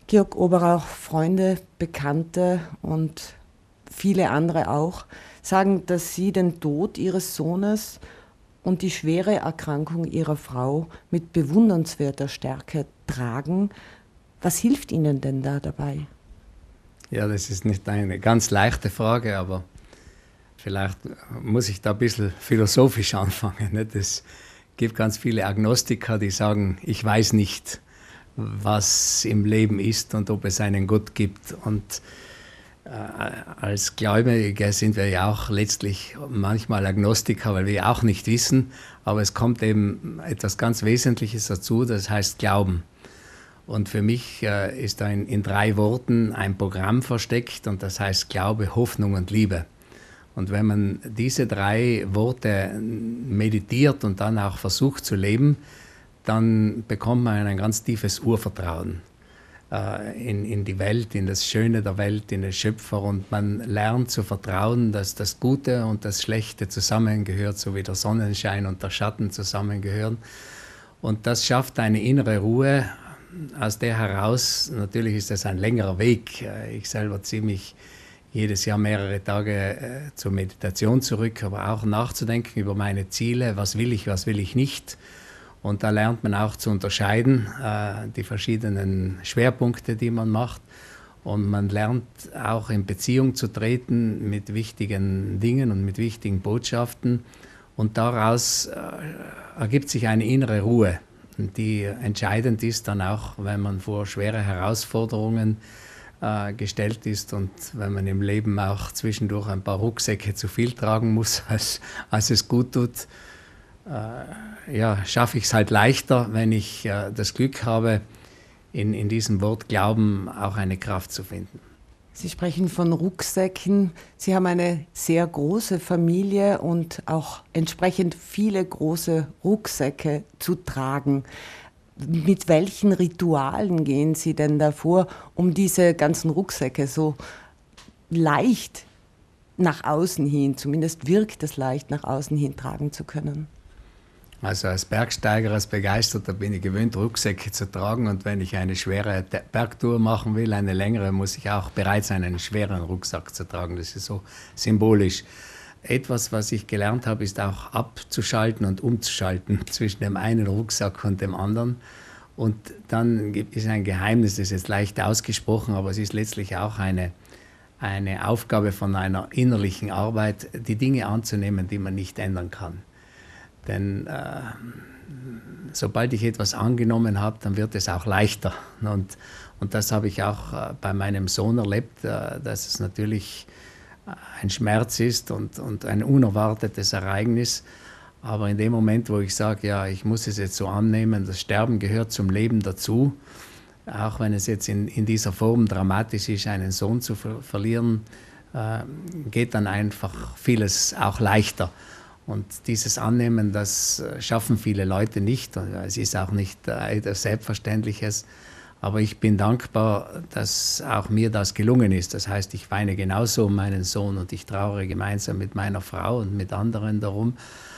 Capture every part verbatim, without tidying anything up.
Georg Oberauch, Freunde, Bekannte und viele andere auch, sagen, dass Sie den Tod Ihres Sohnes und die schwere Erkrankung Ihrer Frau mit bewundernswerter Stärke tragen. Was hilft Ihnen denn da dabei? Ja, das ist nicht eine ganz leichte Frage, aber vielleicht muss ich da ein bisschen philosophisch anfangen. Es gibt ganz viele Agnostiker, die sagen, ich weiß nicht, was im Leben ist und ob es einen Gott gibt. Und äh, als Gläubige sind wir ja auch letztlich manchmal Agnostiker, weil wir auch nicht wissen. Aber es kommt eben etwas ganz Wesentliches dazu, das heißt Glauben. Und für mich äh, ist da in, in drei Worten ein Programm versteckt und das heißt Glaube, Hoffnung und Liebe. Und wenn man diese drei Worte meditiert und dann auch versucht zu leben, dann bekommt man ein ganz tiefes Urvertrauen äh, in, in die Welt, in das Schöne der Welt, in den Schöpfer. Und man lernt zu vertrauen, dass das Gute und das Schlechte zusammengehört, so wie der Sonnenschein und der Schatten zusammengehören. Und das schafft eine innere Ruhe, aus der heraus, natürlich ist das ein längerer Weg. Ich selber ziehe mich jedes Jahr mehrere Tage äh, zur Meditation zurück, aber auch nachzudenken über meine Ziele, was will ich, was will ich nicht. Und da lernt man auch zu unterscheiden, äh, die verschiedenen Schwerpunkte, die man macht. Und man lernt auch in Beziehung zu treten mit wichtigen Dingen und mit wichtigen Botschaften. Und daraus äh, ergibt sich eine innere Ruhe, die entscheidend ist dann auch, wenn man vor schwere Herausforderungen äh, gestellt ist und wenn man im Leben auch zwischendurch ein paar Rucksäcke zu viel tragen muss, als, als es gut tut. Äh, ja, schaffe ich es halt leichter, wenn ich äh, das Glück habe, in, in diesem Wort Glauben auch eine Kraft zu finden. Sie sprechen von Rucksäcken. Sie haben eine sehr große Familie und auch entsprechend viele große Rucksäcke zu tragen. Mit welchen Ritualen gehen Sie denn davor, um diese ganzen Rucksäcke so leicht nach außen hin, zumindest wirkt es leicht nach außen hin, tragen zu können? Also als Bergsteiger, als Begeisterter bin ich gewöhnt, Rucksäcke zu tragen. Und wenn ich eine schwere Bergtour machen will, eine längere, muss ich auch bereit sein, einen schweren Rucksack zu tragen. Das ist so symbolisch. Etwas, was ich gelernt habe, ist auch abzuschalten und umzuschalten zwischen dem einen Rucksack und dem anderen. Und dann gibt es ein Geheimnis, das ist jetzt leicht ausgesprochen, aber es ist letztlich auch eine, eine Aufgabe von einer innerlichen Arbeit, die Dinge anzunehmen, die man nicht ändern kann. Denn äh, sobald ich etwas angenommen habe, dann wird es auch leichter. Und, und das habe ich auch äh, bei meinem Sohn erlebt, äh, dass es natürlich ein Schmerz ist und, und ein unerwartetes Ereignis. Aber in dem Moment, wo ich sage, ja, ich muss es jetzt so annehmen, das Sterben gehört zum Leben dazu, auch wenn es jetzt in, in dieser Form dramatisch ist, einen Sohn zu ver verlieren, äh, geht dann einfach vieles auch leichter. Und dieses Annehmen, das schaffen viele Leute nicht. Es ist auch nicht etwas Selbstverständliches. Aber ich bin dankbar, dass auch mir das gelungen ist. Das heißt, ich weine genauso um meinen Sohn und ich trauere gemeinsam mit meiner Frau und mit anderen darum.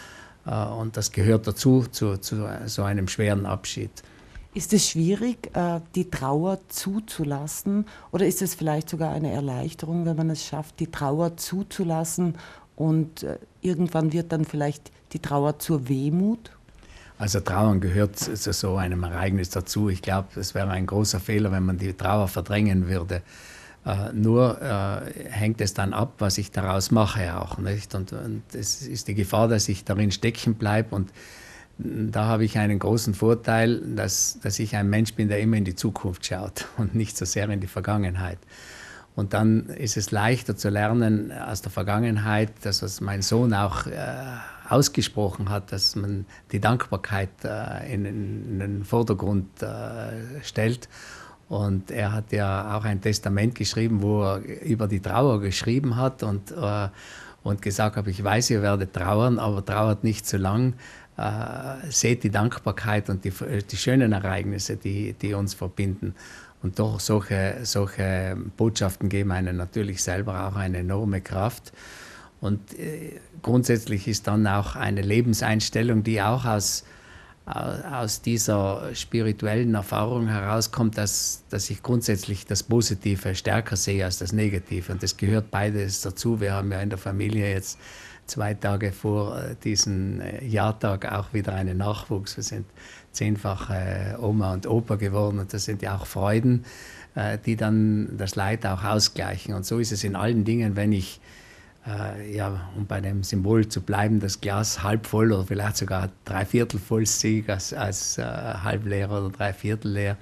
Und das gehört dazu, zu, zu so einem schweren Abschied. Ist es schwierig, die Trauer zuzulassen? Oder ist es vielleicht sogar eine Erleichterung, wenn man es schafft, die Trauer zuzulassen? Und irgendwann wird dann vielleicht die Trauer zur Wehmut? Also Trauern gehört zu so einem Ereignis dazu. Ich glaube, es wäre ein großer Fehler, wenn man die Trauer verdrängen würde. Äh, nur äh, hängt es dann ab, was ich daraus mache auch, nicht? Und, und es ist die Gefahr, dass ich darin stecken bleibe. Und da habe ich einen großen Vorteil, dass, dass ich ein Mensch bin, der immer in die Zukunft schaut und nicht so sehr in die Vergangenheit. Und dann ist es leichter zu lernen aus der Vergangenheit, das, was mein Sohn auch äh, ausgesprochen hat, dass man die Dankbarkeit äh, in, in den Vordergrund äh, stellt. Und er hat ja auch ein Testament geschrieben, wo er über die Trauer geschrieben hat und, äh, und gesagt hat, ich weiß, ihr werdet trauern, aber trauert nicht zu lang. Äh, seht die Dankbarkeit und die, die schönen Ereignisse, die, die uns verbinden. Und doch solche, solche Botschaften geben einen natürlich selber auch eine enorme Kraft. Und äh, grundsätzlich ist dann auch eine Lebenseinstellung, die auch aus, aus dieser spirituellen Erfahrung herauskommt, dass, dass ich grundsätzlich das Positive stärker sehe als das Negative. Und das gehört beides dazu. Wir haben ja in der Familie jetzt zwei Tage vor diesem Jahrtag auch wieder einen Nachwuchs. Wir sind zehnfache Oma und Opa geworden und das sind ja auch Freuden, die dann das Leid auch ausgleichen. Und so ist es in allen Dingen, wenn ich, äh, ja, um bei dem Symbol zu bleiben, das Glas halb voll oder vielleicht sogar dreiviertel voll sehe als, als äh, halb leer oder dreiviertel leer,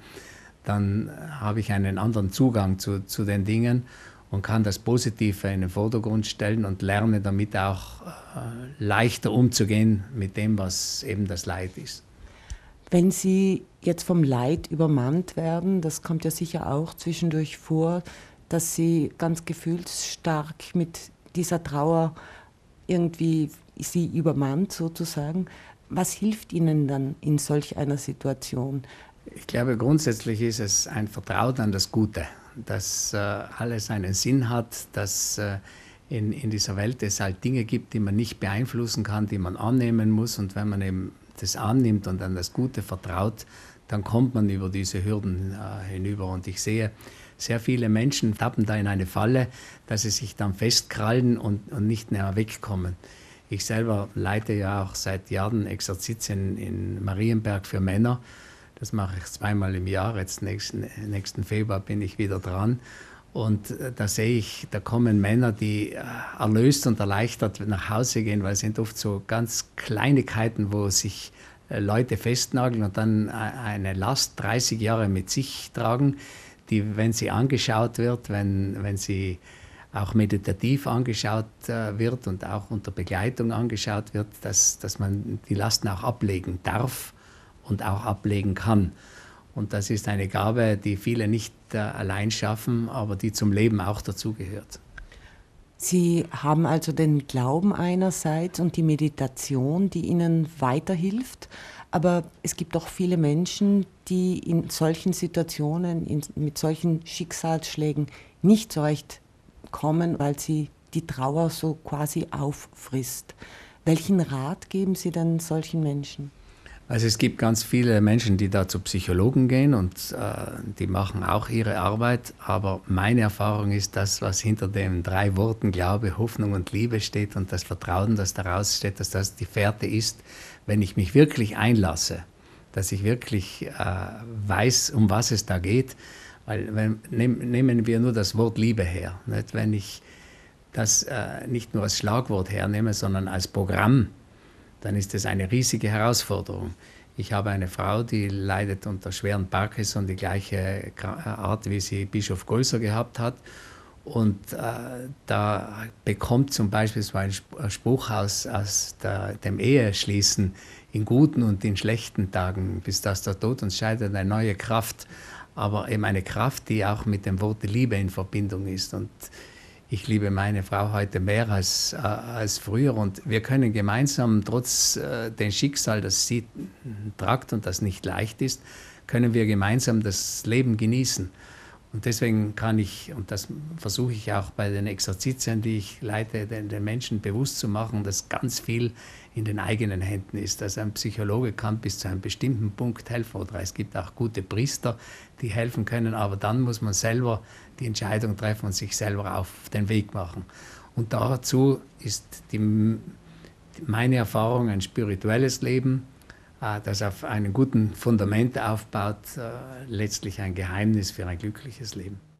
dann habe ich einen anderen Zugang zu, zu den Dingen und kann das Positive in den Vordergrund stellen und lerne damit auch äh, leichter umzugehen mit dem, was eben das Leid ist. Wenn Sie jetzt vom Leid übermannt werden, das kommt ja sicher auch zwischendurch vor, dass Sie ganz gefühlsstark mit dieser Trauer irgendwie Sie übermannt sozusagen. Was hilft Ihnen dann in solch einer Situation? Ich glaube, grundsätzlich ist es ein Vertrauen an das Gute, dass äh, alles einen Sinn hat, dass äh, in, in dieser Welt es halt Dinge gibt, die man nicht beeinflussen kann, die man annehmen muss. Und wenn man eben das annimmt und an das Gute vertraut, dann kommt man über diese Hürden äh, hinüber. Und ich sehe, sehr viele Menschen tappen da in eine Falle, dass sie sich dann festkrallen und, und nicht mehr wegkommen. Ich selber leite ja auch seit Jahren Exerzitien in Marienberg für Männer. Das mache ich zweimal im Jahr. Jetzt nächsten, nächsten Februar bin ich wieder dran. Und da sehe ich, da kommen Männer, die erlöst und erleichtert nach Hause gehen, weil es sind oft so ganz Kleinigkeiten, wo sich Leute festnageln und dann eine Last dreißig Jahre mit sich tragen, die, wenn sie angeschaut wird, wenn, wenn sie auch meditativ angeschaut äh, wird und auch unter Begleitung angeschaut wird, dass, dass man die Lasten auch ablegen darf und auch ablegen kann. Und das ist eine Gabe, die viele nicht äh, allein schaffen, aber die zum Leben auch dazugehört. Sie haben also den Glauben einerseits und die Meditation, die Ihnen weiterhilft. Aber es gibt auch viele Menschen, die in solchen Situationen, in, mit solchen Schicksalsschlägen nicht zurechtkommen, weil sie die Trauer so quasi auffrisst. Welchen Rat geben Sie denn solchen Menschen? Also es gibt ganz viele Menschen, die da zu Psychologen gehen und äh, die machen auch ihre Arbeit, aber meine Erfahrung ist, das, was hinter den drei Worten Glaube, Hoffnung und Liebe steht und das Vertrauen, das daraus steht, dass das die Fährte ist, wenn ich mich wirklich einlasse, dass ich wirklich äh, weiß, um was es da geht, weil wenn, nehm, nehmen wir nur das Wort Liebe her, nicht? Wenn ich das äh, nicht nur als Schlagwort hernehme, sondern als Programm, dann ist das eine riesige Herausforderung. Ich habe eine Frau, die leidet unter schweren Parkinson, die gleiche Art, wie sie Bischof Geuser gehabt hat. Und äh, da bekommt zum Beispiel so ein Spruch aus, aus der, dem Eheschließen in guten und in schlechten Tagen, bis dass der Tod uns scheidet, eine neue Kraft. Aber eben eine Kraft, die auch mit dem Wort Liebe in Verbindung ist. Und ich liebe meine Frau heute mehr als, äh, als früher und wir können gemeinsam, trotz äh, dem Schicksal, das sie tragt und das nicht leicht ist, können wir gemeinsam das Leben genießen. Und deswegen kann ich, und das versuche ich auch bei den Exerzitien, die ich leite, den, den Menschen bewusst zu machen, dass ganz viel in den eigenen Händen ist. Also ein Psychologe kann bis zu einem bestimmten Punkt helfen. Oder es gibt auch gute Priester, die helfen können, aber dann muss man selber die Entscheidung treffen und sich selber auf den Weg machen. Und dazu ist die, meine Erfahrung ein spirituelles Leben, das auf einem guten Fundament aufbaut, letztlich ein Geheimnis für ein glückliches Leben.